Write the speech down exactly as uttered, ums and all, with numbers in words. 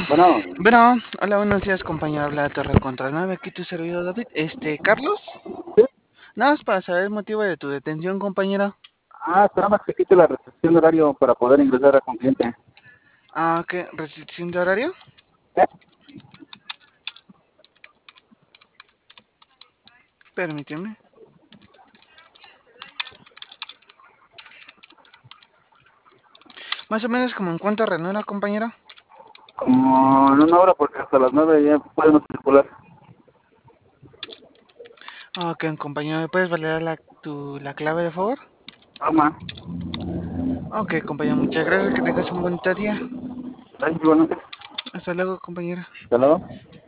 Bueno, Bueno, hola, buenos días, compañero. Habla de Torre Contra nueve, aquí tu servidor David. Este, ¿Carlos? sí. Nada más para saber el motivo de tu detención, compañero. Ah, nada más que quite la restricción de horario para poder ingresar a con cliente. Ah, ¿qué? ¿Restricción de horario? ¿Eh? Permíteme. Más o menos como en cuánto renueva, compañero. Como en una hora, porque hasta las nueve ya podemos circular. Ah, ok, compañero, ¿me puedes validar la, tu, la clave, de favor? Toma. Ok, compañero, muchas gracias, que tengas un bonito día. Ay, bueno, Hasta luego, compañero. hasta luego.